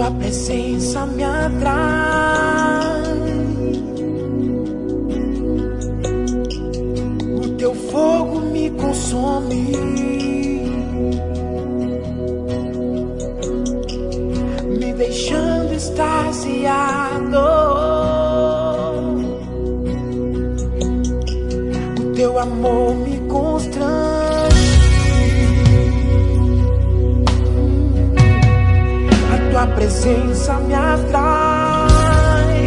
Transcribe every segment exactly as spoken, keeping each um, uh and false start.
tua presença me atrai, o teu fogo me consome, me deixando extasiado. O teu amor me constrange, tua presença me atrai,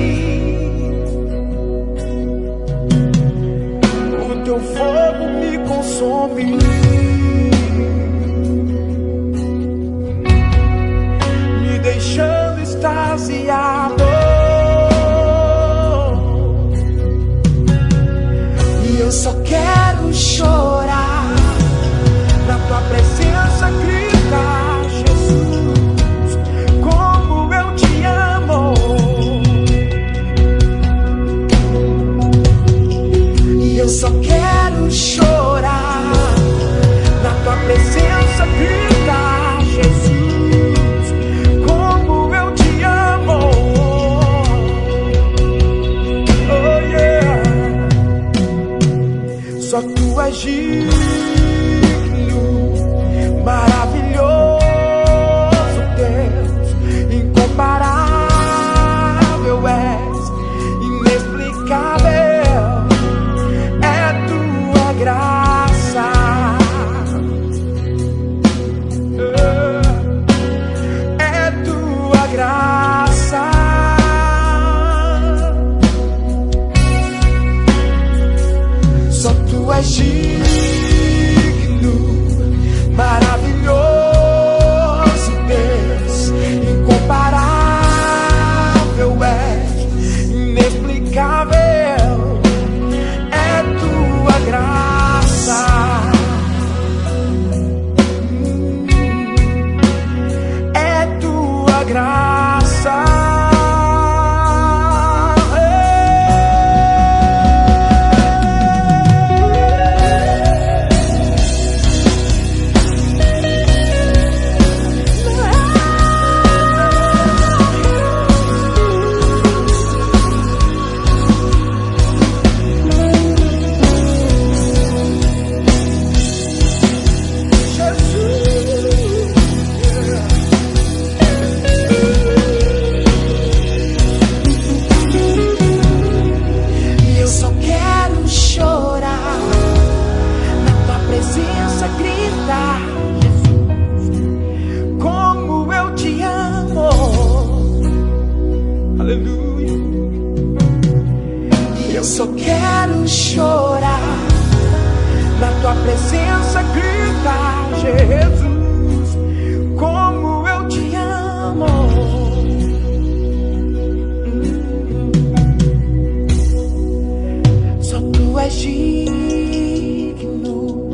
o teu fogo me consome, me deixando extasiado. E eu só quero chorar na tua presença, gritar: Jesus, como eu te amo. E eu só quero chorar na tua presença, gritar: Jesus, como eu te amo. Oh yeah. Só tu és digno, maravilhoso, incomparável és, inexplicável é tua graça, é tua graça. Só tu és digno, maravilhoso Deus, incomparável és, inexplicável é tua graça, é tua graça. Eu só quero chorar na tua presença, gritar: Jesus, como eu te amo. Só tu és digno,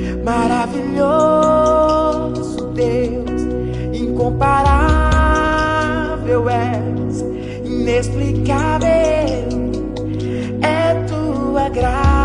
maravilhoso Deus, incomparável és, inexplicável é tua graça.